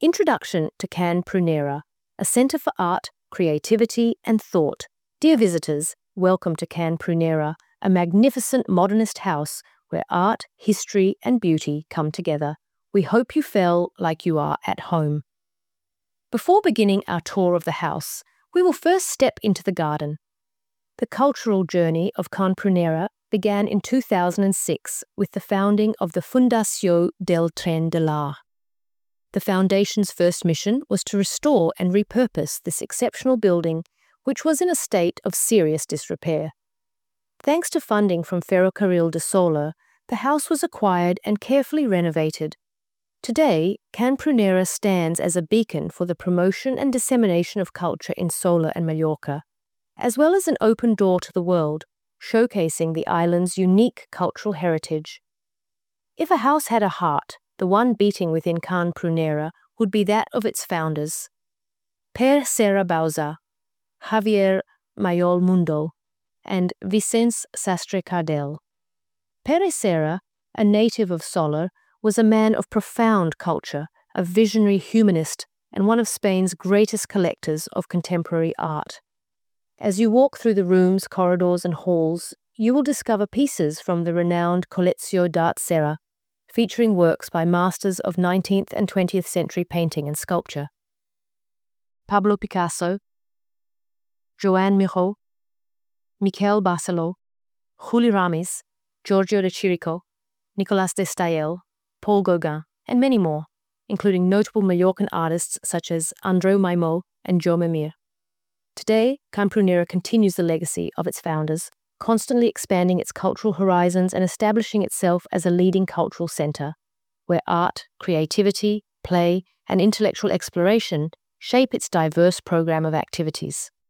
Introduction to Can Prunera, a centre for art, creativity and thought. Dear visitors, welcome to Can Prunera, a magnificent modernist house where art, history and beauty come together. We hope you feel like you are at home. Before beginning our tour of the house, we will first step into the garden. The cultural journey of Can Prunera began in 2006 with the founding of the Fundació del Tren de l'Art. The Foundation's first mission was to restore and repurpose this exceptional building, which was in a state of serious disrepair. Thanks to funding from Ferrocarril de Solar, the house was acquired and carefully renovated. Today, Can Prunera stands as a beacon for the promotion and dissemination of culture in Solar and Mallorca, as well as an open door to the world, showcasing the island's unique cultural heritage. If a house had a heart, the one beating within Can Prunera would be that of its founders, Pere Serra Bauza, Javier Mayol Mundo, and Vicens Sastre Cardel. Pere Serra, a native of Solar, was a man of profound culture, a visionary humanist, and one of Spain's greatest collectors of contemporary art. As you walk through the rooms, corridors, and halls, you will discover pieces from the renowned Col·lecció d'Art Serra, featuring works by masters of 19th and 20th century painting and sculpture. Pablo Picasso, Joan Miró, Miquel Barceló, Juli Ramis, Giorgio de Chirico, Nicolas de Stael, Paul Gauguin, and many more, including notable Mallorcan artists such as Andreu Maimó and Jaume Mir. Today, Can Prunera continues the legacy of its founders, constantly expanding its cultural horizons and establishing itself as a leading cultural centre, where art, creativity, play, and intellectual exploration shape its diverse program of activities.